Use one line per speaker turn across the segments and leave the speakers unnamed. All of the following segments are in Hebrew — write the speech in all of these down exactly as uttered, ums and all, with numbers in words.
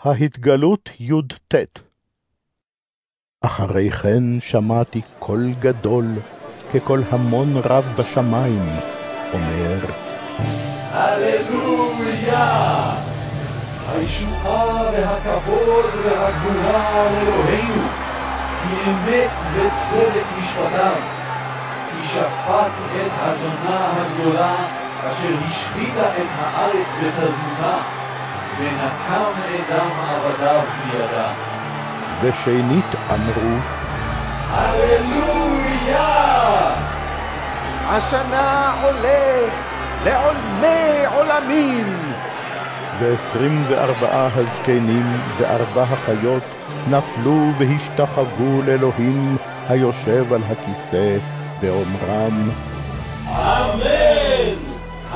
ההתגלות י"ט. אחרי כן שמעתי קול גדול, כקול המון רב בשמיים, אומר,
הללויה! הישועה והכבוד והגבורה לאלוהינו, כי אמת וצדק משפטיו, כי שפט את הזונה הגדולה, אשר השחיתה את הארץ בתזמונה, ונקם את דם עבדיו בידה.
ושנית אמרו,
הללויה!
השנה עולה לעולמי עולמים.
ועשרים וארבעה הזקנים וארבע החיות נפלו והשתחוו לאלוהים היושב על הכיסא באומרם,
אמן!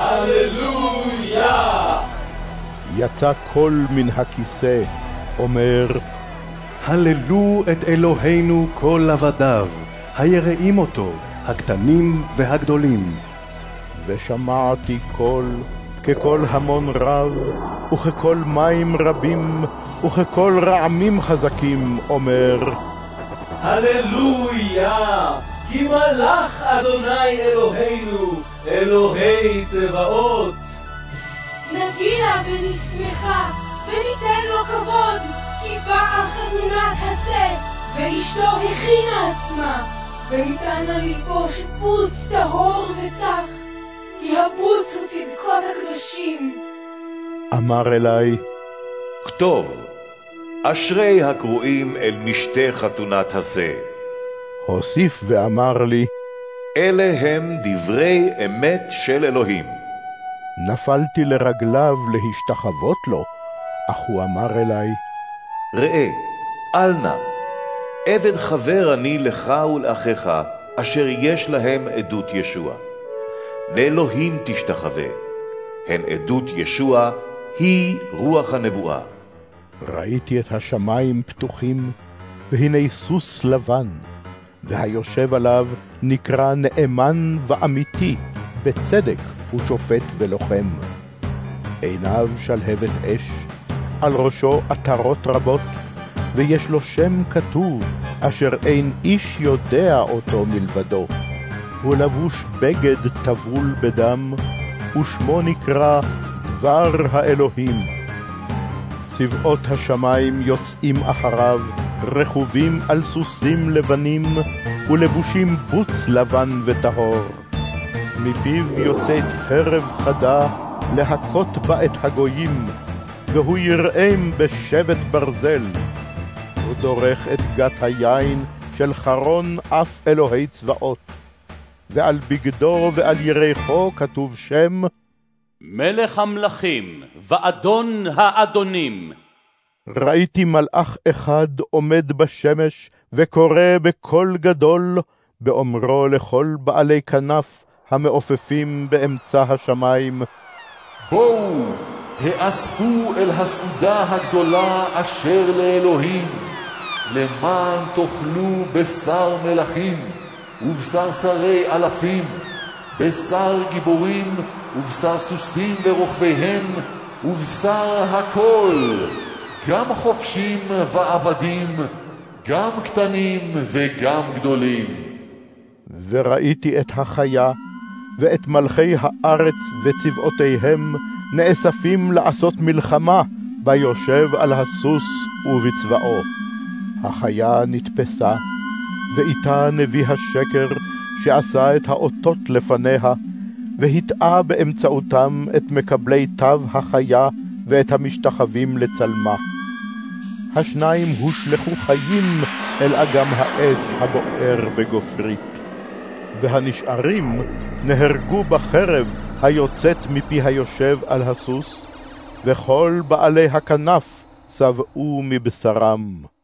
הללויה!
יצא קול מן הכיסא, אומר,
הללו את אלוהינו כל עבדיו, היראים אותו, הקטנים והגדולים.
ושמעתי קול, כקול המון רב, וכקול מים רבים, וכקול רעמים חזקים, אומר,
הללויה! כי מלך אדוני אלוהינו, אלוהי צבאות.
נגילה ונשמחה, וניתן לו כבוד, כי באה חתונת השה, ואשתו הכינה עצמה, וניתן לה ללבוש בוץ טהור וצח, כי הבוץ הוא צדקות הקדושים.
אמר אלי,
כתוב, אשרי הקרואים אל משתה חתונת השה.
הוסיף ואמר לי,
אלה הם דברי אמת של אלוהים.
נפלתי לרגליו להשתחוות לו, אך הוא אמר אלי,
ראה, אל נא, עבד חבר אני לך ולאחיך, אשר יש להם עדות ישוע. לאלוהים תשתחווה, הן עדות ישוע, היא רוח הנבואה.
ראיתי את השמיים פתוחים, והנה סוס לבן, והיושב עליו נקרא נאמן ואמיתי, בצדק הוא שופט ולוחם. עיניו שלהבת אש, על ראשו עטרות רבות, ויש לו שם כתוב, אשר אין איש יודע אותו מלבדו. הוא לבוש בגד טבול בדם, ושמו נקרא דבר האלוהים. צבאות השמיים יוצאים אחריו, רכובים על סוסים לבנים, ולבושים בוץ לבן וטהור. מפיו יוצאת חרב חדה, להכות בה את הגויים, והוא יראם בשבט ברזל. הוא דורך את גת היין של חרון אף אלוהי צבאות, ועל בגדו ועל ירחו כתוב שם,
מלך המלכים ואדון האדונים.
ראיתי מלאך אחד עומד בשמש, וקורא בקול גדול, באומרו לכל בעלי כנף המעופפים באמצע השמיים,
בואו, האספו אל הסעודה הגדולה אשר לאלוהים, למען תאכלו בשר מלכים, ובשר שרי אלפים, בשר גיבורים, ובשר סוסים ורוכביהם, ובשר הכל, גם חופשים ועבדים, גם קטנים וגם גדולים.
וראיתי את החיה, ואת מלכי הארץ וצבאותיהם, נאספים לעשות מלחמה, ביושב על הסוס ובצבאו. החיה נתפסה, ואיתה נביא השקר, שעשה את האותות לפניה, והטעה באמצעותם את מקבלי תו החיה, ואת המשתחווים לצלמה. השניים הושלחו חיים אל אגם האש הבוער בגופרית, והנשארים נהרגו בחרב היוצאת מפי היושב על הסוס, וכל בעלי הכנף שבעו מבשרם.